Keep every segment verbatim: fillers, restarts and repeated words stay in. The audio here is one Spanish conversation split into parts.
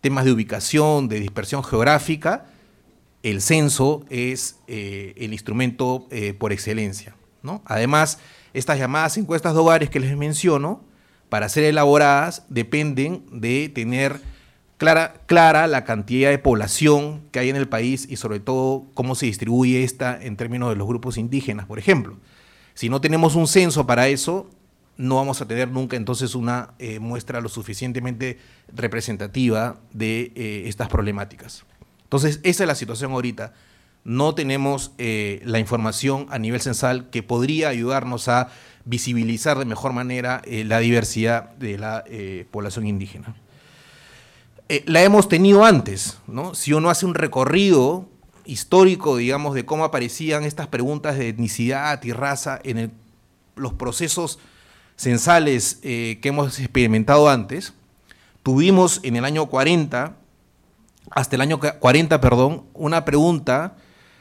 temas de ubicación, de dispersión geográfica, el censo es eh, el instrumento eh, por excelencia, ¿no? Además, estas llamadas encuestas de hogares que les menciono, para ser elaboradas, dependen de tener clara, clara la cantidad de población que hay en el país y sobre todo cómo se distribuye esta en términos de los grupos indígenas, por ejemplo. Si no tenemos un censo para eso, no vamos a tener nunca entonces una eh, muestra lo suficientemente representativa de eh, estas problemáticas. Entonces, esa es la situación ahorita. No tenemos eh, la información a nivel censal que podría ayudarnos a visibilizar de mejor manera eh, la diversidad de la eh, población indígena. Eh, la hemos tenido antes, ¿no? Si uno hace un recorrido histórico, digamos, de cómo aparecían estas preguntas de etnicidad y raza en el, los procesos censales eh, que hemos experimentado antes, tuvimos en el año cuarenta, hasta el año cuarenta, perdón, una pregunta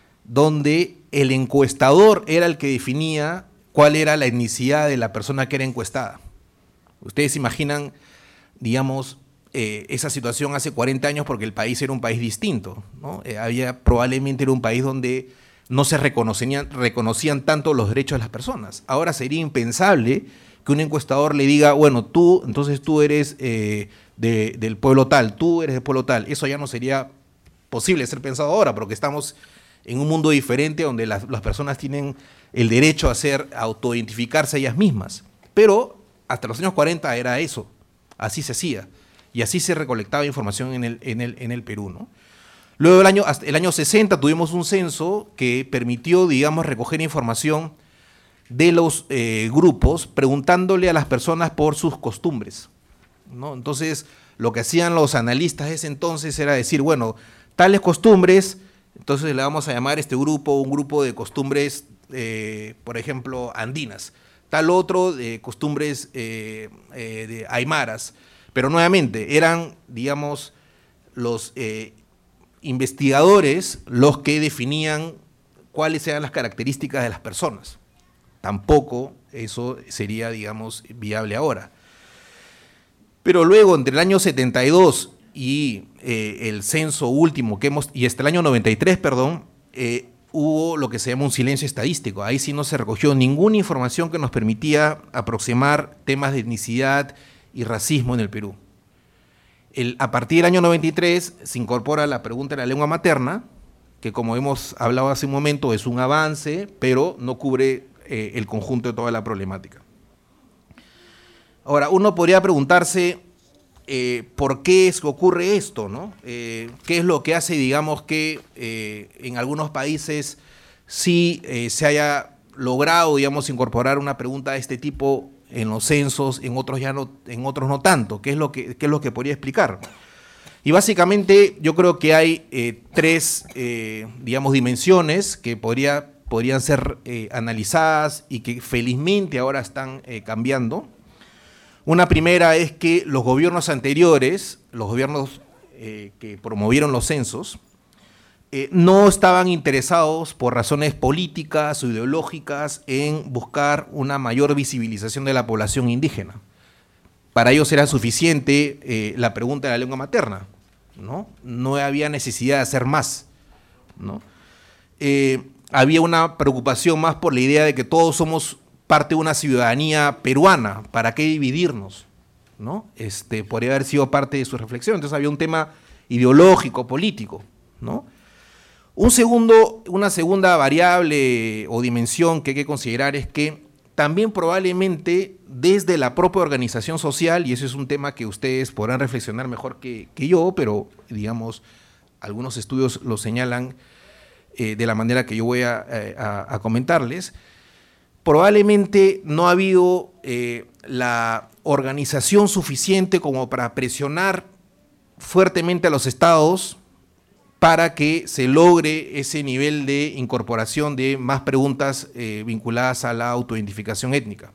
donde el encuestador era el que definía cuál era la etnicidad de la persona que era encuestada. Ustedes se imaginan, digamos, eh, esa situación hace cuarenta años porque el país era un país distinto, ¿no? Eh, había, probablemente era un país donde no se reconocían, reconocían tanto los derechos de las personas. Ahora sería impensable que un encuestador le diga, bueno, tú, entonces tú eres eh, de, del pueblo tal, tú eres del pueblo tal. Eso ya no sería posible ser pensado ahora, porque estamos en un mundo diferente donde las, las personas tienen el derecho a ser, a autoidentificarse ellas mismas. Pero hasta los años cuarenta era eso, así se hacía, y así se recolectaba información en el, en el, en el Perú, ¿no? Luego el año, hasta el año sesenta tuvimos un censo que permitió, digamos, recoger información de los eh, grupos, preguntándole a las personas por sus costumbres, ¿no? Entonces, lo que hacían los analistas de ese entonces era decir, bueno, tales costumbres, entonces le vamos a llamar a este grupo un grupo de costumbres, eh, por ejemplo, andinas, tal otro de costumbres eh, eh, de aymaras, pero nuevamente eran, digamos, los eh, investigadores los que definían cuáles eran las características de las personas. Tampoco eso sería, digamos, viable ahora. Pero luego, entre el año setenta y dos y eh, el censo último que hemos, y hasta el año noventa y tres, perdón, eh, hubo lo que se llama un silencio estadístico. Ahí sí no se recogió ninguna información que nos permitía aproximar temas de etnicidad y racismo en el Perú. El, a partir del año noventa y tres se incorpora la pregunta de la lengua materna, que como hemos hablado hace un momento es un avance, pero no cubre eh, el conjunto de toda la problemática. Ahora, uno podría preguntarse eh, por qué es que ocurre esto, ¿no? Eh, ¿Qué es lo que hace, digamos, que eh, en algunos países sí eh, se haya logrado, digamos, incorporar una pregunta de este tipo en los censos, en otros ya no, en otros no tanto? ¿Qué es lo que, qué es lo que podría explicar? Y básicamente yo creo que hay eh, tres, eh, digamos, dimensiones que podría, podrían ser eh, analizadas y que felizmente ahora están eh, cambiando. Una primera es que los gobiernos anteriores, los gobiernos eh, que promovieron los censos, eh, no estaban interesados por razones políticas o ideológicas en buscar una mayor visibilización de la población indígena. Para ellos era suficiente eh, la pregunta de la lengua materna, ¿no? No había necesidad de hacer más, ¿no? Eh, había una preocupación más por la idea de que todos somos parte de una ciudadanía peruana, ¿para qué dividirnos? ¿No? Este, podría haber sido parte de su reflexión. Entonces había un tema ideológico, político, ¿no? Un segundo, una segunda variable o dimensión que hay que considerar es que también probablemente desde la propia organización social, y ese es un tema que ustedes podrán reflexionar mejor que, que yo, pero digamos, algunos estudios lo señalan eh, de la manera que yo voy a, a, a comentarles, probablemente no ha habido eh, la organización suficiente como para presionar fuertemente a los estados para que se logre ese nivel de incorporación de más preguntas eh, vinculadas a la autoidentificación étnica.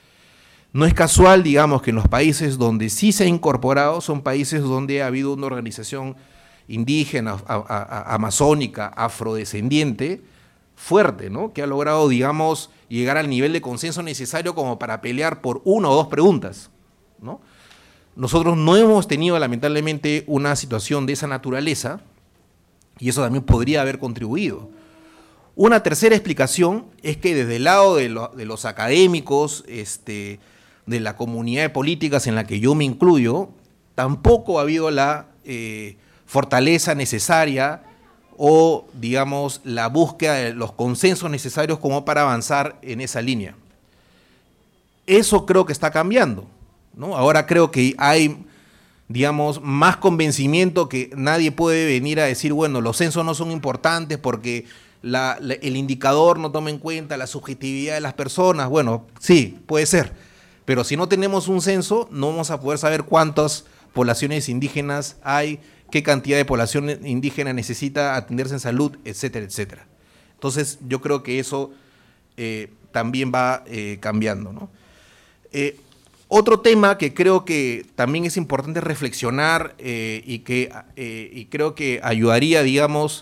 No es casual, digamos, que en los países donde sí se ha incorporado son países donde ha habido una organización indígena, a, a, a, amazónica, afrodescendiente, fuerte, ¿no? Que ha logrado, digamos, llegar al nivel de consenso necesario como para pelear por una o dos preguntas, ¿no? Nosotros no hemos tenido lamentablemente una situación de esa naturaleza y eso también podría haber contribuido. Una tercera explicación es que desde el lado de, lo, de los académicos, este, de la comunidad de políticas en la que yo me incluyo, tampoco ha habido la eh, fortaleza necesaria o, digamos, la búsqueda de los consensos necesarios como para avanzar en esa línea. Eso creo que está cambiando, ¿no? Ahora creo que hay, digamos, más convencimiento que nadie puede venir a decir, bueno, los censos no son importantes porque la, la, el indicador no toma en cuenta la subjetividad de las personas. Bueno, sí, puede ser, pero si no tenemos un censo, no vamos a poder saber cuántas poblaciones indígenas hay, qué cantidad de población indígena necesita atenderse en salud, etcétera, etcétera. Entonces, yo creo que eso eh, también va eh, cambiando, ¿no? Eh, otro tema que creo que también es importante reflexionar eh, y que eh, y creo que ayudaría, digamos,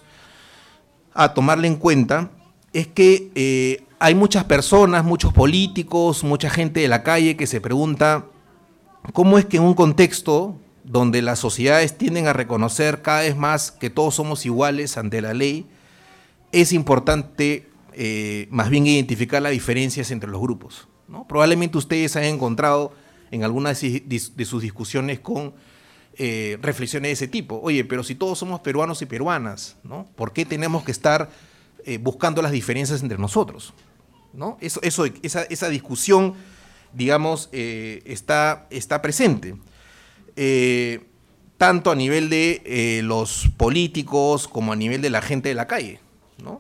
a tomarle en cuenta, es que eh, hay muchas personas, muchos políticos, mucha gente de la calle que se pregunta cómo es que en un contexto donde las sociedades tienden a reconocer cada vez más que todos somos iguales ante la ley, es importante eh, más bien identificar las diferencias entre los grupos, ¿no? Probablemente ustedes hayan encontrado en algunas de sus discusiones con eh, reflexiones de ese tipo. Oye, pero si todos somos peruanos y peruanas, ¿no? ¿Por qué tenemos que estar eh, buscando las diferencias entre nosotros? ¿No? Eso, eso, esa, esa discusión, digamos, eh, está, está presente. Eh, tanto a nivel de eh, los políticos como a nivel de la gente de la calle, ¿no?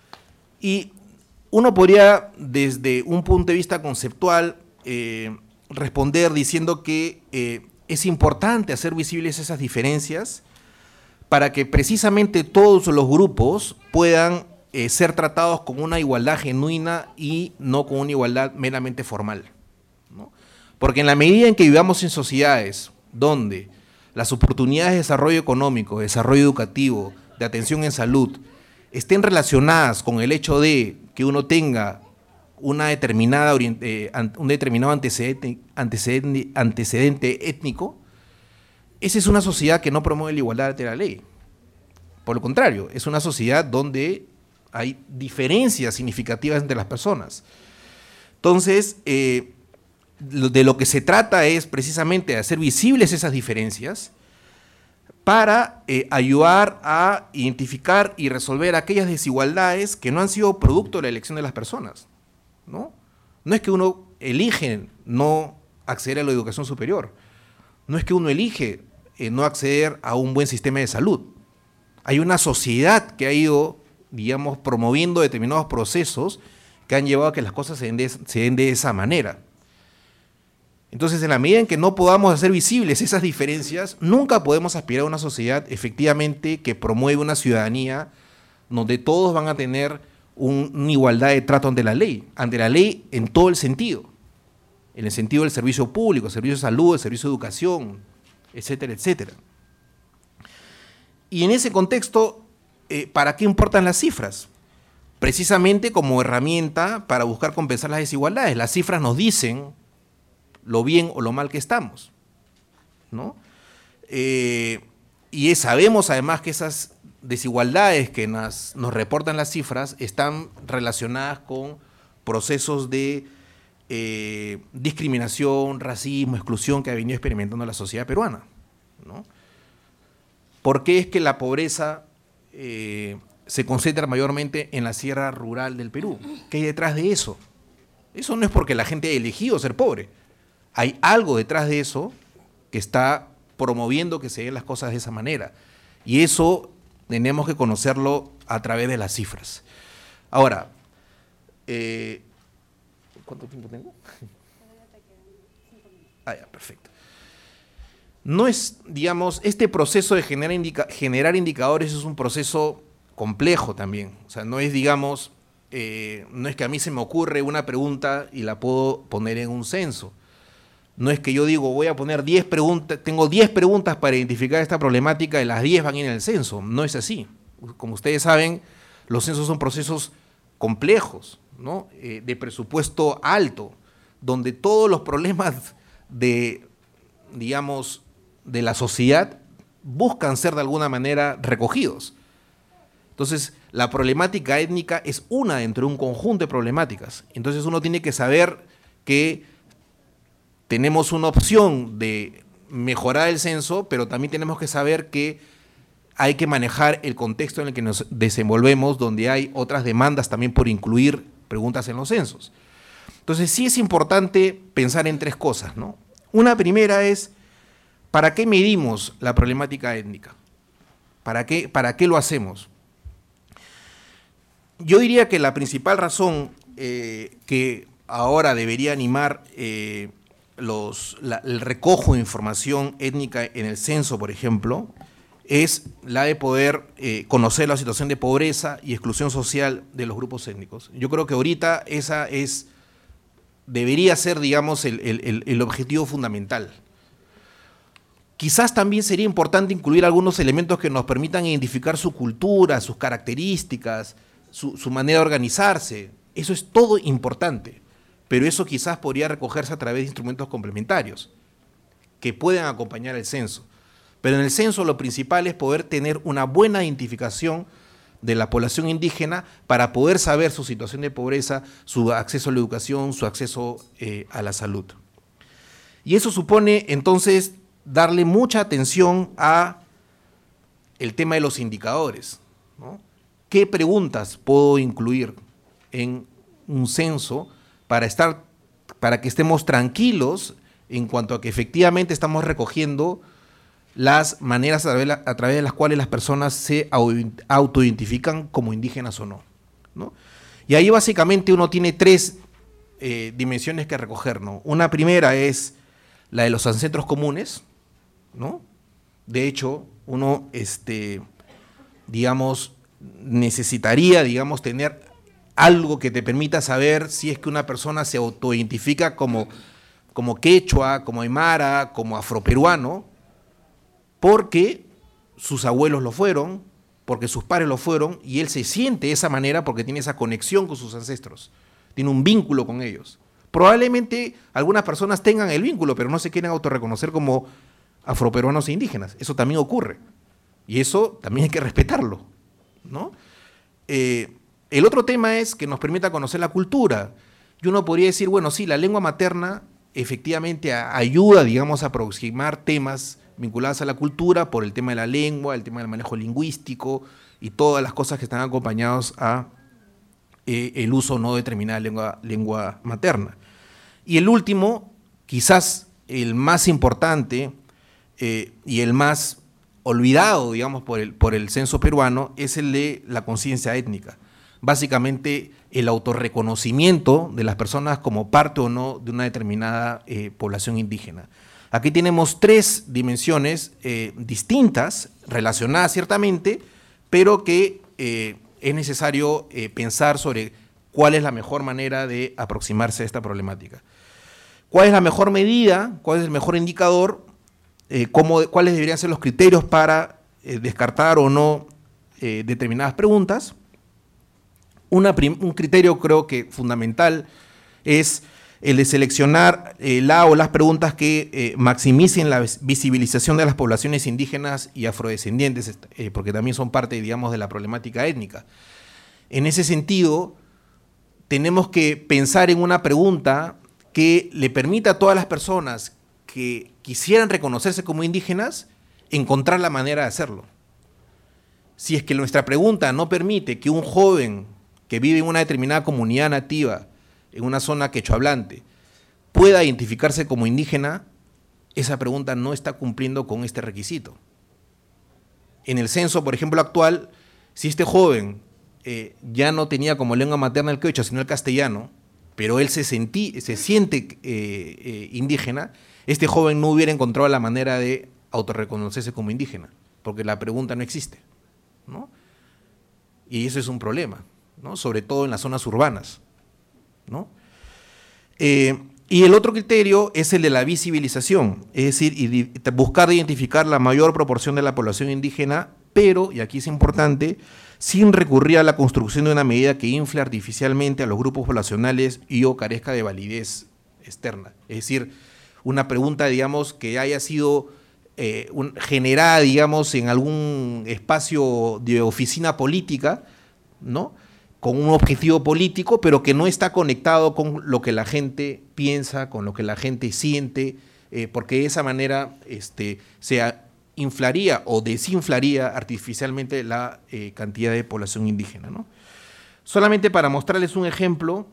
Y uno podría, desde un punto de vista conceptual, eh, responder diciendo que eh, es importante hacer visibles esas diferencias para que precisamente todos los grupos puedan eh, ser tratados con una igualdad genuina y no con una igualdad meramente formal, ¿no? Porque en la medida en que vivamos en sociedades donde las oportunidades de desarrollo económico, de desarrollo educativo, de atención en salud, estén relacionadas con el hecho de que uno tenga una determinada eh, un determinado antecedente, antecedente, antecedente étnico, esa es una sociedad que no promueve la igualdad ante la ley. Por lo contrario, es una sociedad donde hay diferencias significativas entre las personas. Entonces, eh, de lo que se trata es precisamente de hacer visibles esas diferencias para eh, ayudar a identificar y resolver aquellas desigualdades que no han sido producto de la elección de las personas, ¿no? No es que uno elige no acceder a la educación superior, no es que uno elige eh, no acceder a un buen sistema de salud. Hay una sociedad que ha ido, digamos, promoviendo determinados procesos que han llevado a que las cosas se den de, se den de esa manera. Entonces, en la medida en que no podamos hacer visibles esas diferencias, nunca podemos aspirar a una sociedad efectivamente que promueve una ciudadanía donde todos van a tener un, una igualdad de trato ante la ley, ante la ley en todo el sentido, en el sentido del servicio público, el servicio de salud, el servicio de educación, etcétera, etcétera. Y en ese contexto, eh, ¿para qué importan las cifras? Precisamente como herramienta para buscar compensar las desigualdades. Las cifras nos dicen lo bien o lo mal que estamos, ¿no? Eh, y sabemos además que esas desigualdades que nos, nos reportan las cifras están relacionadas con procesos de eh, discriminación, racismo, exclusión que ha venido experimentando la sociedad peruana, ¿no? ¿Por qué es que la pobreza eh, se concentra mayormente en la sierra rural del Perú? ¿Qué hay detrás de eso? Eso no es porque la gente haya elegido ser pobre. Hay algo detrás de eso que está promoviendo que se den las cosas de esa manera. Y eso tenemos que conocerlo a través de las cifras. Ahora, eh, ¿cuánto tiempo tengo? Ah, ya, perfecto. No es, digamos, este proceso de generar, indica, generar indicadores es un proceso complejo también. O sea, no es, digamos, eh, no es que a mí se me ocurre una pregunta y la puedo poner en un censo. No es que yo digo, voy a poner diez preguntas, tengo diez preguntas para identificar esta problemática y las diez van en el censo. No es así. Como ustedes saben, los censos son procesos complejos, ¿no? Eh, de presupuesto alto, donde todos los problemas de, digamos, de la sociedad buscan ser de alguna manera recogidos. Entonces, la problemática étnica es una dentro de un conjunto de problemáticas. Entonces, uno tiene que saber que tenemos una opción de mejorar el censo, pero también tenemos que saber que hay que manejar el contexto en el que nos desenvolvemos, donde hay otras demandas también por incluir preguntas en los censos. Entonces, sí es importante pensar en tres cosas, ¿no? Una primera es, ¿para qué medimos la problemática étnica? ¿Para qué, para qué lo hacemos? Yo diría que la principal razón eh, que ahora debería animar eh, los, la, el recojo de información étnica en el censo, por ejemplo, es la de poder eh, conocer la situación de pobreza y exclusión social de los grupos étnicos. Yo creo que ahorita esa es, debería ser, digamos, el, el, el objetivo fundamental. Quizás también sería importante incluir algunos elementos que nos permitan identificar su cultura, sus características, su, su manera de organizarse. Eso es todo importante, pero eso quizás podría recogerse a través de instrumentos complementarios que puedan acompañar el censo. Pero en el censo lo principal es poder tener una buena identificación de la población indígena para poder saber su situación de pobreza, su acceso a la educación, su acceso eh, a la salud. Y eso supone entonces darle mucha atención a el tema de los indicadores, ¿no? ¿Qué preguntas puedo incluir en un censo para estar, para que estemos tranquilos en cuanto a que efectivamente estamos recogiendo las maneras a través, a través de las cuales las personas se autoidentifican como indígenas o no, ¿no? Y ahí básicamente uno tiene tres eh, dimensiones que recoger, ¿no? Una primera es la de los ancestros comunes, ¿no? De hecho, uno, este, digamos, necesitaría, digamos, tener algo que te permita saber si es que una persona se autoidentifica como, como quechua, como aymara, como afroperuano, porque sus abuelos lo fueron, porque sus padres lo fueron, y él se siente de esa manera porque tiene esa conexión con sus ancestros, tiene un vínculo con ellos. Probablemente algunas personas tengan el vínculo, pero no se quieren autorreconocer como afroperuanos e indígenas. Eso también ocurre, y eso también hay que respetarlo, ¿no? Eh, el otro tema es que nos permita conocer la cultura. Y uno podría decir, bueno, sí, la lengua materna efectivamente a, ayuda, digamos, a aproximar temas vinculados a la cultura por el tema de la lengua, el tema del manejo lingüístico y todas las cosas que están acompañados a eh, el uso no determinada de lengua, lengua materna. Y el último, quizás el más importante eh, y el más olvidado, digamos, por el, por el censo peruano, es el de la conciencia étnica. Básicamente el autorreconocimiento de las personas como parte o no de una determinada eh, población indígena. Aquí tenemos tres dimensiones eh, distintas, relacionadas ciertamente, pero que eh, es necesario eh, pensar sobre cuál es la mejor manera de aproximarse a esta problemática. ¿Cuál es la mejor medida? ¿Cuál es el mejor indicador? Eh, cómo, ¿Cuáles deberían ser los criterios para eh, descartar o no eh, determinadas preguntas? Una un criterio creo que fundamental es el de seleccionar eh, la o las preguntas que eh, maximicen la visibilización de las poblaciones indígenas y afrodescendientes, eh, porque también son parte, digamos, de la problemática étnica. En ese sentido, tenemos que pensar en una pregunta que le permita a todas las personas que quisieran reconocerse como indígenas, encontrar la manera de hacerlo. Si es que nuestra pregunta no permite que un joven que vive en una determinada comunidad nativa, en una zona quechohablante, pueda identificarse como indígena, esa pregunta no está cumpliendo con este requisito. En el censo, por ejemplo, actual, si este joven eh, ya no tenía como lengua materna el quechua, sino el castellano, pero él se, sentí, se siente eh, eh, indígena, este joven no hubiera encontrado la manera de autorreconocerse como indígena, porque la pregunta no existe, ¿no? Y eso es un problema, ¿no? Sobre todo en las zonas urbanas, ¿no? Eh, y el otro criterio es el de la visibilización, es decir, y buscar identificar la mayor proporción de la población indígena, pero, y aquí es importante, sin recurrir a la construcción de una medida que infle artificialmente a los grupos poblacionales y o carezca de validez externa. Es decir, una pregunta, digamos, que haya sido eh, un, generada, digamos, en algún espacio de oficina política, ¿no?, con un objetivo político, pero que no está conectado con lo que la gente piensa, con lo que la gente siente, eh, porque de esa manera este, se inflaría o desinflaría artificialmente la eh, cantidad de población indígena, ¿no? Solamente para mostrarles un ejemplo,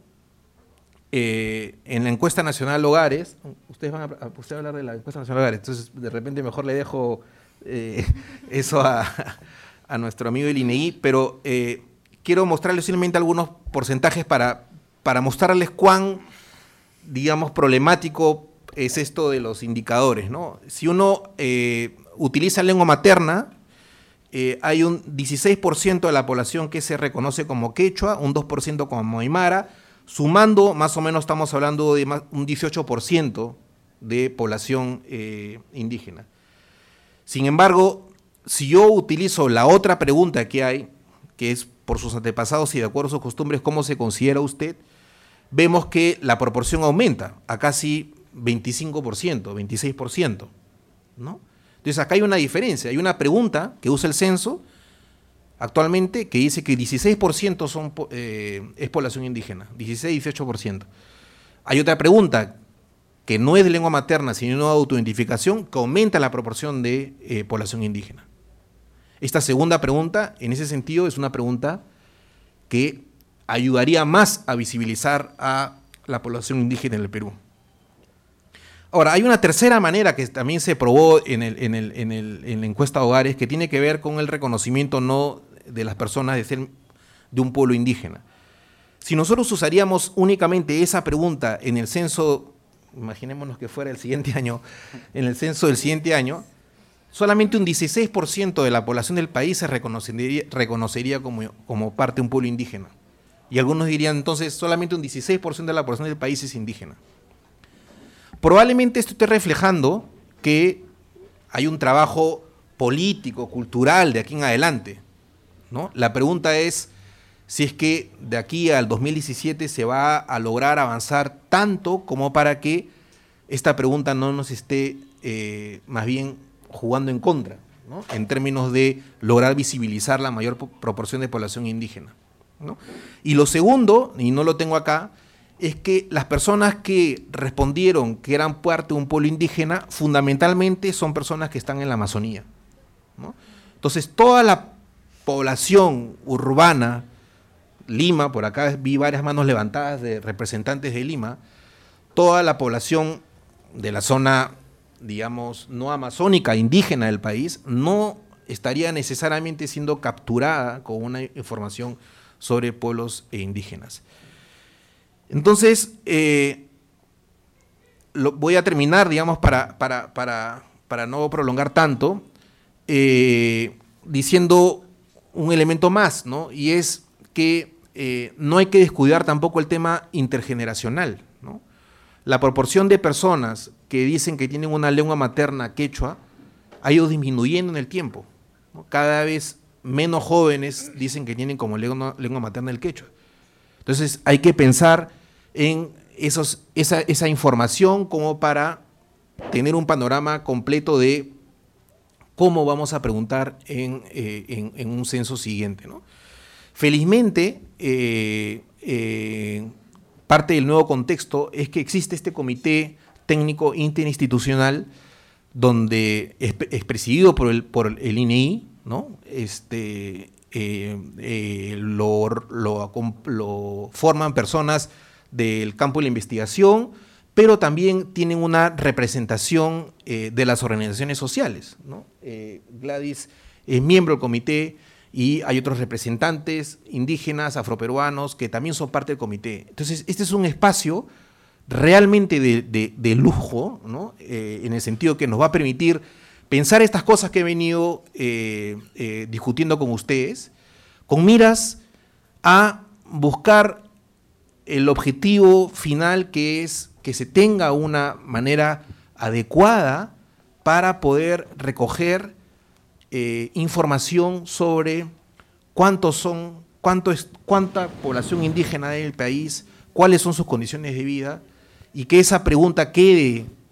eh, en la encuesta nacional Hogares, ustedes van a, a, usted va a hablar de la encuesta nacional Hogares, entonces de repente mejor le dejo eh, eso a, a nuestro amigo del I N E I, pero eh, quiero mostrarles simplemente algunos porcentajes para, para mostrarles cuán, digamos, problemático es esto de los indicadores, ¿no? Si uno eh, utiliza lengua materna, eh, hay un dieciséis por ciento de la población que se reconoce como quechua, un dos por ciento como aymara, sumando más o menos estamos hablando de más, un dieciocho por ciento de población eh, indígena. Sin embargo, si yo utilizo la otra pregunta que hay, que es por sus antepasados y de acuerdo a sus costumbres, ¿cómo se considera usted?, vemos que la proporción aumenta a casi veinticinco por ciento, veintiséis por ciento, ¿no? Entonces acá hay una diferencia, hay una pregunta que usa el censo actualmente que dice que dieciséis por ciento son, eh, es población indígena, dieciséis, dieciocho por ciento. Hay otra pregunta que no es de lengua materna, sino de autoidentificación, que aumenta la proporción de eh, población indígena. Esta segunda pregunta, en ese sentido, es una pregunta que ayudaría más a visibilizar a la población indígena en el Perú. Ahora, hay una tercera manera que también se probó en, el, en, el, en, el, en la encuesta Hogares, que tiene que ver con el reconocimiento no de las personas de ser de un pueblo indígena. Si nosotros usaríamos únicamente esa pregunta en el censo, imaginémonos que fuera el siguiente año, en el censo del siguiente año, solamente un dieciséis por ciento de la población del país se reconocería, reconocería como, como parte de un pueblo indígena. Y algunos dirían, entonces, solamente un dieciséis por ciento de la población del país es indígena. Probablemente esto esté reflejando que hay un trabajo político, cultural de aquí en adelante, ¿no? La pregunta es si es que de aquí al dos mil diecisiete se va a lograr avanzar tanto como para que esta pregunta no nos esté eh, más bien jugando en contra, ¿no?, en términos de lograr visibilizar la mayor proporción de población indígena, ¿no? Y lo segundo, y no lo tengo acá, es que las personas que respondieron que eran parte de un pueblo indígena, fundamentalmente son personas que están en la Amazonía, ¿no? Entonces, toda la población urbana, Lima, por acá vi varias manos levantadas de representantes de Lima, toda la población de la zona, digamos, no amazónica, indígena del país, no estaría necesariamente siendo capturada con una información sobre pueblos indígenas. Entonces, eh, lo, voy a terminar, digamos, para, para, para, para no prolongar tanto, eh, diciendo un elemento más, ¿no? Y es que eh, no hay que descuidar tampoco el tema intergeneracional, ¿no? La proporción de personas que dicen que tienen una lengua materna quechua ha ido disminuyendo en el tiempo, ¿no? Cada vez menos jóvenes dicen que tienen como lengua, lengua materna el quechua. Entonces, hay que pensar en esos, esa, esa información como para tener un panorama completo de cómo vamos a preguntar en, eh, en, en un censo siguiente, ¿no? Felizmente, eh, eh, parte del nuevo contexto es que existe este comité técnico interinstitucional donde es, es presidido por el, por el I N E I, ¿no? Este, eh, eh, lo, lo, lo forman personas del campo de la investigación, pero también tienen una representación eh, de las organizaciones sociales, ¿no? Eh, Gladys es miembro del comité y hay otros representantes indígenas, afroperuanos, que también son parte del comité. Entonces, este es un espacio realmente de, de, de lujo, ¿no? Eh, en el sentido que nos va a permitir pensar estas cosas que he venido eh, eh, discutiendo con ustedes, con miras a buscar el objetivo final, que es que se tenga una manera adecuada para poder recoger eh, información sobre cuántos son, cuánto es, cuánta población indígena hay en el país, cuáles son sus condiciones de vida, y que esa pregunta quede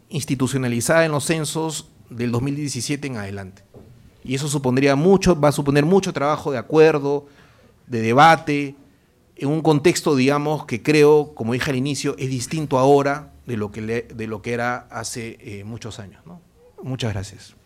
institucionalizada en los censos del dos mil diecisiete en adelante. Y eso supondría mucho, va a suponer mucho trabajo de acuerdo, de debate, en un contexto, digamos, que creo, como dije al inicio, es distinto ahora de lo que, le, de lo que era hace eh, muchos años, ¿no? Muchas gracias.